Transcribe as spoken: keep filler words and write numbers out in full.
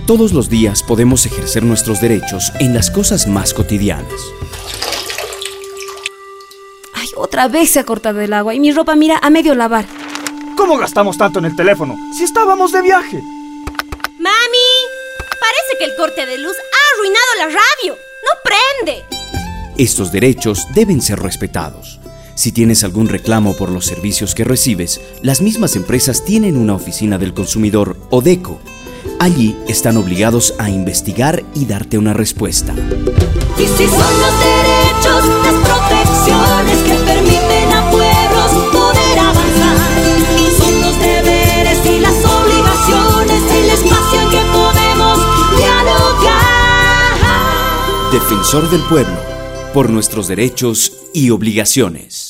Todos los días podemos ejercer nuestros derechos en las cosas más cotidianas. Ay, otra vez se ha cortado el agua y mi ropa, mira, a medio lavar. ¿Cómo gastamos tanto en el teléfono si estábamos de viaje? ¡Mami! Parece que el corte de luz ha arruinado la radio. ¡No prende! Estos derechos deben ser respetados. Si tienes algún reclamo por los servicios que recibes, las mismas empresas tienen una oficina del consumidor, ODECO. Allí están obligados a investigar y darte una respuesta. Y si son los derechos, las protecciones que permiten a pueblos poder avanzar. Son los deberes y las obligaciones, el espacio en que podemos dialogar. Defensor del pueblo, por nuestros derechos y obligaciones.